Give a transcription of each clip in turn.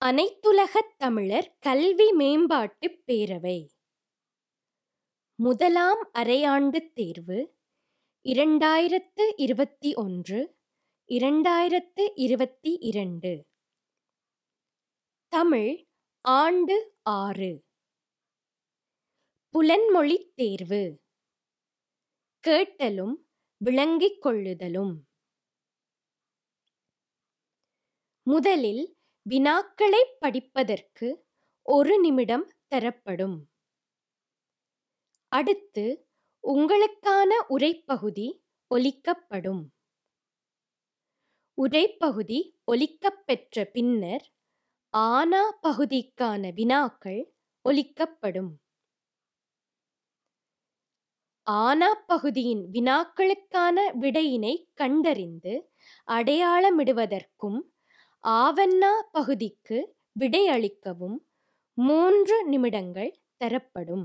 அனைத்துலகத் தமிழர் கல்வி மேம்பாட்டுப் பேரவை முதலாம் அரையாண்டுத் தேர்வு 2021-2022 தமிழ் ஆண்டு 6 புலன்மொழித் தேர்வு கேட்டலும் விளங்கிக் கொள்ளுதலும். முதலில் வினாக்களைப் படிப்பதற்கு 1 நிமிடம் தரப்படும். அடுத்து உங்களுக்கான உரைப்பகுதி ஒலிக்கப்படும். உரைப்பகுதி ஒலிக்கப்பெற்ற பின்னர் ஆனா பகுதிக்கான வினாக்கள் ஒலிக்கப்படும். ஆனா பகுதியின் வினாக்களுக்கான விடையினை கண்டறிந்து அடையாளமிடுவதற்கும் ஆவண்ணா பகுதிக்கு விடையளிக்கவும் 3 நிமிடங்கள் தரப்படும்.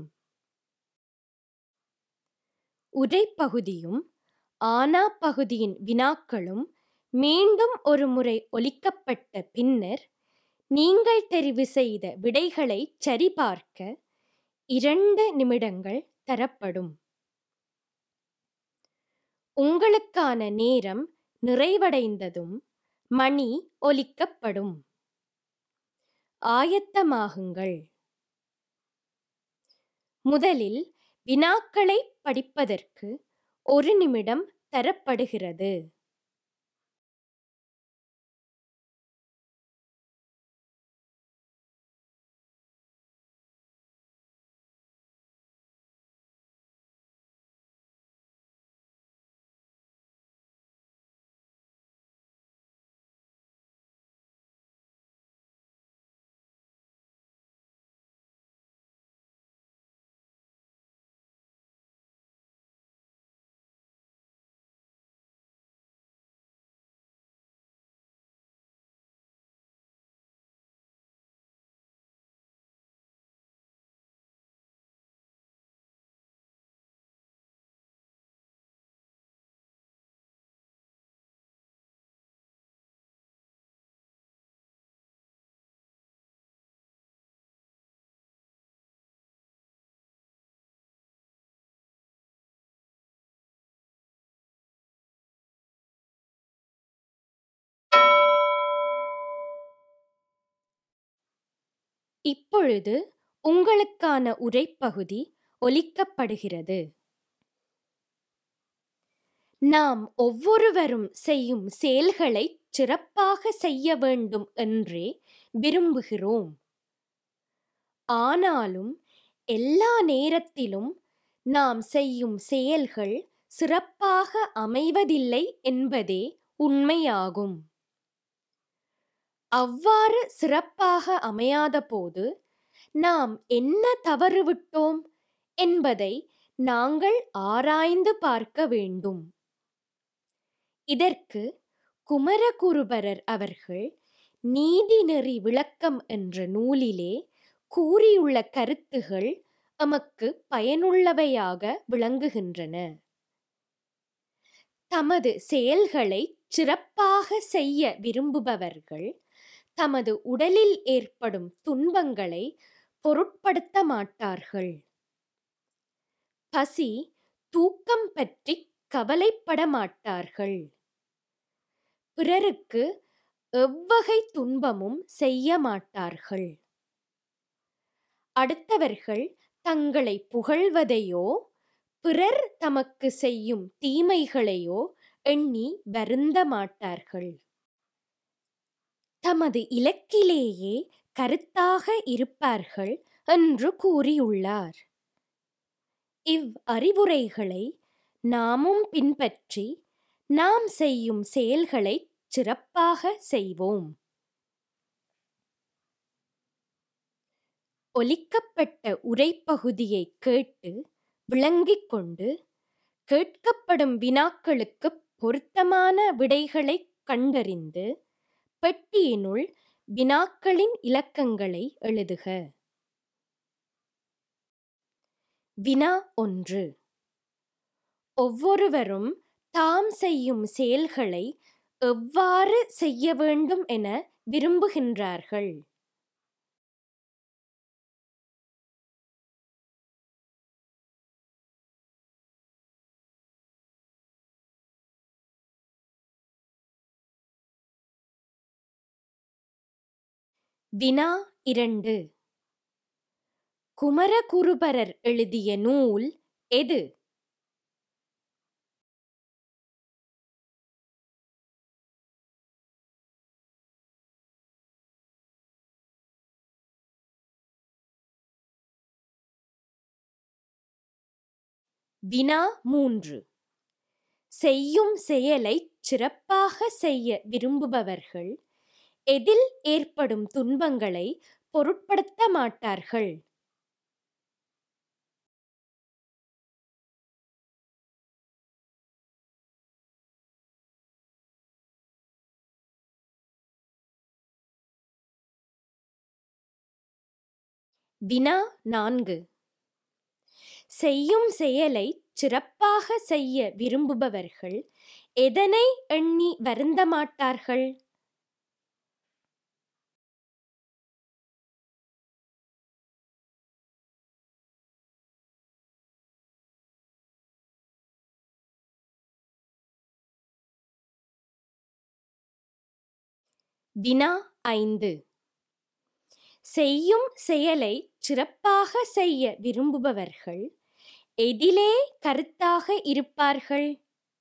உரைப்பகுதியும் ஆனா பகுதியின் வினாக்களும் மீண்டும் ஒரு முறை ஒலிக்கப்பட்ட பின்னர் நீங்கள் தெரிவு செய்த விடைகளை சரிபார்க்க 2 நிமிடங்கள் தரப்படும். உங்களுக்கான நேரம் நிறைவடைந்ததும் மணி ஒலிக்கப்படும். ஆயத்தமாகுங்கள். முதலில் வினாக்களை படிப்பதற்கு 1 நிமிடம் தரப்படுகிறது. இப்பொழுது உங்களுக்கான உரைப்பகுதி ஒலிக்கப்படுகிறது. நாம் ஒவ்வொருவரும் செய்யும் செயல்களை சிறப்பாக செய்ய வேண்டும் என்றே விரும்புகிறோம். ஆனாலும் எல்லா நேரத்திலும் நாம் செய்யும் செயல்கள் சிறப்பாக அமைவதில்லை என்பதே உண்மையாகும். அவ்வாறு சிறப்பாக அமையாத போது நாம் என்ன தவறுவிட்டோம் என்பதை நாங்கள் ஆராய்ந்து பார்க்க வேண்டும். இதற்கு குமரகுருபரர் அவர்கள் நீதிநெறி விளக்கம் என்ற நூலிலே கூறியுள்ள கருத்துகள் எமக்கு பயனுள்ளவையாக விளங்குகின்றன. தமது செயல்களை சிறப்பாக செய்ய விரும்புபவர்கள் தமது உடலில் ஏற்படும் துன்பங்களை பொருட்படுத்த மாட்டார்கள். பசி, தூக்கம் பற்றி கவலைப்பட மாட்டார்கள். பிறருக்கு எவ்வகை துன்பமும் செய்ய மாட்டார்கள். அடுத்தவர்கள் தங்களை புகழ்வதையோ பிறர் தமக்கு செய்யும் தீமைகளையோ எண்ணி வருந்த மாட்டார்கள். தமது இலக்கிலேயே கருத்தாக இருப்பார்கள் என்று கூறியுள்ளார். இவ் அறிவுரைகளை நாமும் பின்பற்றி நாம் செய்யும் செயல்களை சிறப்பாக செய்வோம். ஒலிக்கப்பட்ட உரைப்பகுதியை கேட்டு விளங்கிக் கொண்டு கேட்கப்படும் வினாக்களுக்கு பொருத்தமான விடைகளை கண்டறிந்து பெட்டியினுள் வினாக்களின் இலக்கங்களை எழுதுக. வினா 1. ஒவ்வொருவரும் தாம் செய்யும் செயல்களை எவ்வாறு செய்ய வேண்டும் என விரும்புகின்றார்கள்? வினா 2. குமரகுருபரர் எழுதிய நூல் எது? வினா 3. செய்யும் செயலைச் சிறப்பாக செய்ய விரும்புபவர்கள் எதில் ஏற்படும் துன்பங்களை பொருட்படுத்த மாட்டார்கள்? வினா 4. செய்யும் செயலைச் சிறப்பாக செய்ய விரும்புபவர்கள் எதனை எண்ணி வருந்த மாட்டார்கள்? வினா 5. செய்யும் செயலைச் சிறப்பாக செய்ய விரும்புபவர்கள் எதிலே கருத்தாக இருப்பார்கள்?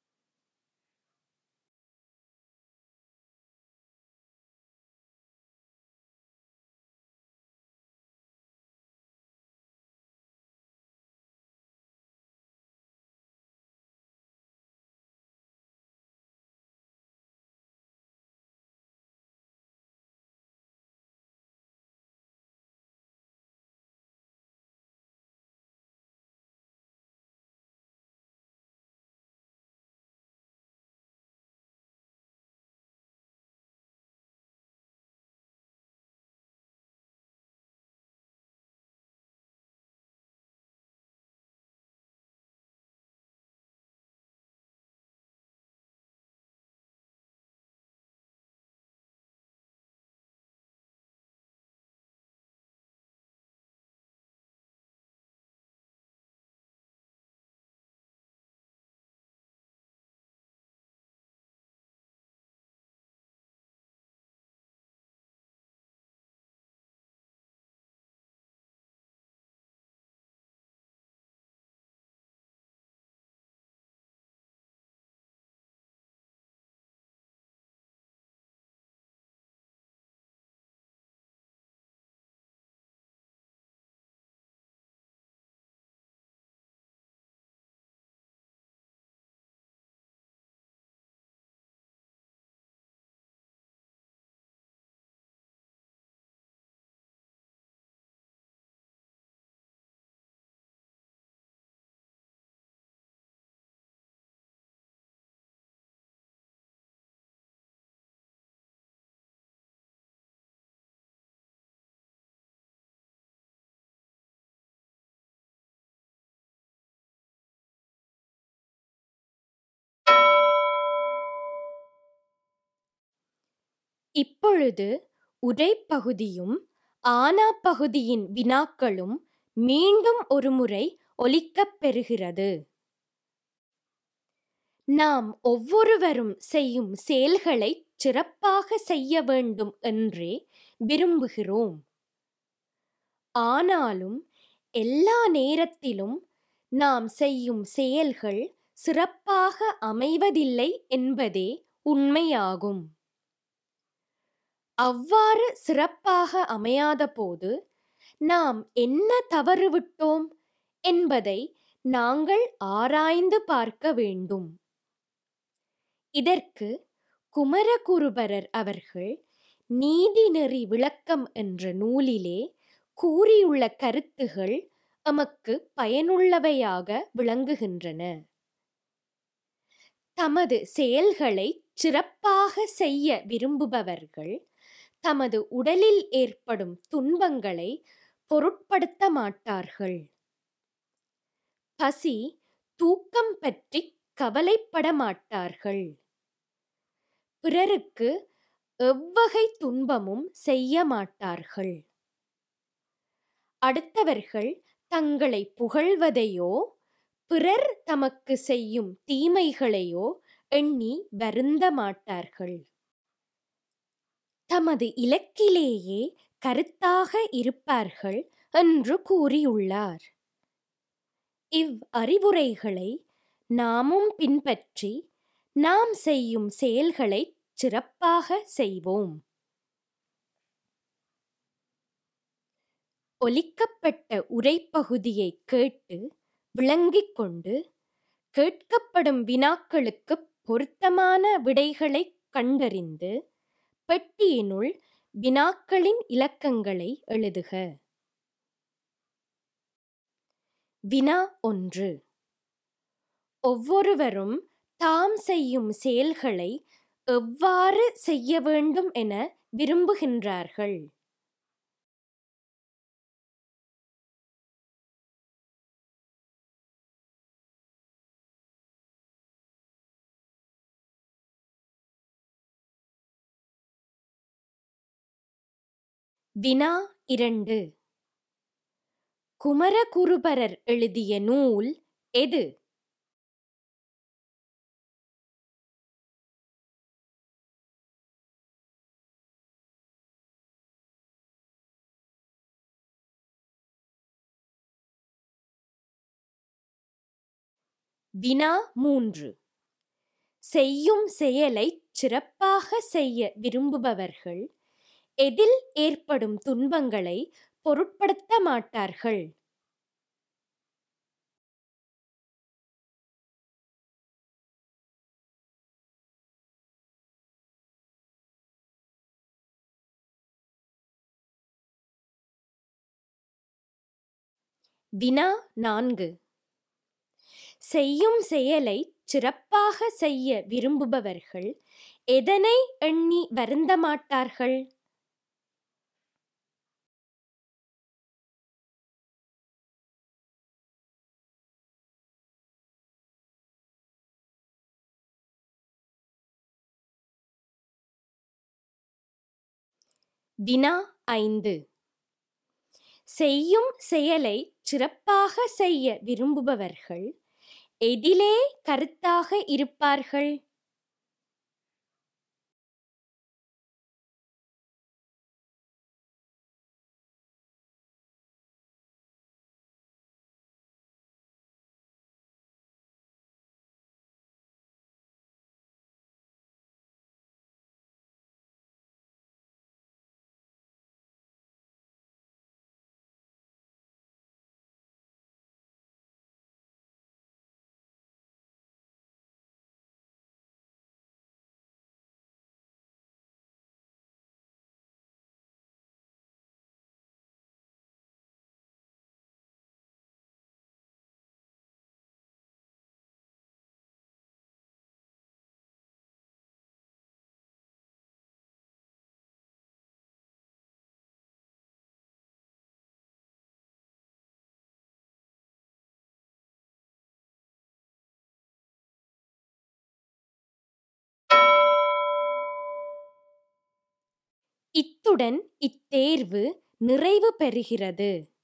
இப்பொழுது உரைப்பகுதியும் ஆனா பகுதியின் வினாக்களும் மீண்டும் ஒருமுறை ஒலிக்கப் பெறுகிறது. நாம் ஒவ்வொருவரும் செய்யும் செயல்களைச் சிறப்பாக செய்ய வேண்டும் என்றே விரும்புகிறோம். ஆனாலும் எல்லா நேரத்திலும் நாம் செய்யும் செயல்கள் சிறப்பாக அமைவதில்லை என்பதே உண்மையாகும். அவ்வாறு சிறப்பாக அமையாதபோது நாம் என்ன தவறுவிட்டோம் என்பதை நாங்கள் ஆராய்ந்து பார்க்க வேண்டும். இதற்கு குமரகுருபரர் அவர்கள் நீதிநெறி விளக்கம் என்ற நூலிலே கூறியுள்ள கருத்துகள் எமக்கு பயனுள்ளவையாக விளங்குகின்றன. தமது செயல்களை சிறப்பாக செய்ய விரும்புபவர்கள் தமது உடலில் ஏற்படும் துன்பங்களை பொருட்படுத்த மாட்டார்கள். பசி, தூக்கம் பற்றி கவலைப்பட மாட்டார்கள். பிறருக்கு எவ்வகை துன்பமும் செய்ய மாட்டார்கள். அடுத்தவர்கள் தங்களை புகழ்வதையோ பிறர் தமக்கு செய்யும் தீமைகளையோ எண்ணி வருந்த மாட்டார்கள். தமது இலக்கிலேயே கருத்தாக இருப்பார்கள் என்று கூறியுள்ளார். அறிவுரைகளை நாமும் பின்பற்றி நாம் செய்யும் செயல்களை சிறப்பாக செய்வோம். ஒலிக்கப்பட்ட உரைப்பகுதியை கேட்டு விளங்கிக் கொண்டு கேட்கப்படும் வினாக்களுக்கு பொருத்தமான விடைகளை கண்டறிந்து பெட்டியினுள் வினாக்களின் இலக்கங்களை எழுதுக. வினா 1. ஒவ்வொருவரும் தாம் செய்யும் செயல்களை எவ்வாறு செய்ய வேண்டும் என விரும்புகின்றார்கள்? வினா 2. குமரகுருபரர் எழுதிய நூல் எது? வினா 3. செய்யும் செயலை சிறப்பாக செய்ய விரும்புபவர்கள் எதில் ஏற்படும் துன்பங்களை பொருட்படுத்த மாட்டார்கள்? வினா 4. செய்யும் செயலை சிறப்பாக செய்ய விரும்புபவர்கள் எதனை எண்ணி வருந்த மாட்டார்கள்? வினா 5. செய்யும் செயலை சிறப்பாக செய்ய விரும்புபவர்கள் எதிலே கருத்தாக இருப்பார்கள்? இத்துடன் இத்தேர்வு நிறைவு பெறுகிறது.